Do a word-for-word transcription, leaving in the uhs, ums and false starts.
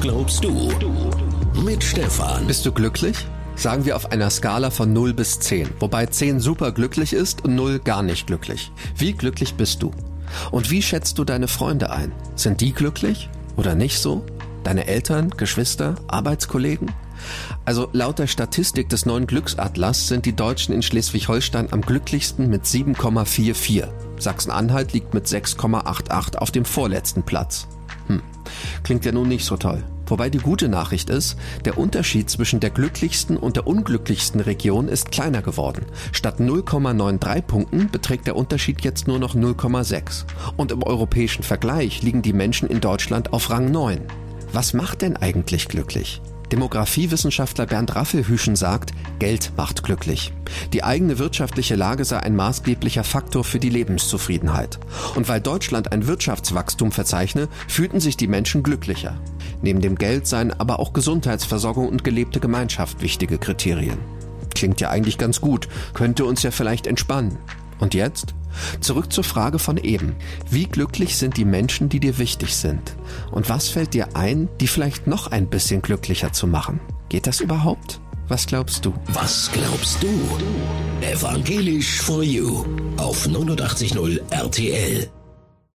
glaubst du? Mit Stefan. Bist du glücklich? Sagen wir auf einer Skala von null bis zehn, wobei zehn super glücklich ist und null gar nicht glücklich. Wie glücklich bist du? Und wie schätzt du deine Freunde ein? Sind die glücklich oder nicht so? Deine Eltern, Geschwister, Arbeitskollegen? Also laut der Statistik des neuen Glücksatlas sind die Deutschen in Schleswig-Holstein am glücklichsten mit sieben Komma vierundvierzig. Sachsen-Anhalt liegt mit sechs Komma achtundachtzig auf dem vorletzten Platz. Hm, klingt ja nun nicht so toll. Wobei die gute Nachricht ist, der Unterschied zwischen der glücklichsten und der unglücklichsten Region ist kleiner geworden. Statt null Komma dreiundneunzig Punkten beträgt der Unterschied jetzt nur noch null Komma sechs. Und im europäischen Vergleich liegen die Menschen in Deutschland auf Rang neun. Was macht denn eigentlich glücklich? Demografiewissenschaftler Bernd Raffelhüschen sagt, Geld macht glücklich. Die eigene wirtschaftliche Lage sei ein maßgeblicher Faktor für die Lebenszufriedenheit. Und weil Deutschland ein Wirtschaftswachstum verzeichne, fühlten sich die Menschen glücklicher. Neben dem Geld seien aber auch Gesundheitsversorgung und gelebte Gemeinschaft wichtige Kriterien. Klingt ja eigentlich ganz gut, könnte uns ja vielleicht entspannen. Und jetzt? Zurück zur Frage von eben. Wie glücklich sind die Menschen, die dir wichtig sind? Und was fällt dir ein, die vielleicht noch ein bisschen glücklicher zu machen? Geht das überhaupt? Was glaubst du? Was glaubst du? Evangelisch for You auf neunundachtzig Komma null R T L.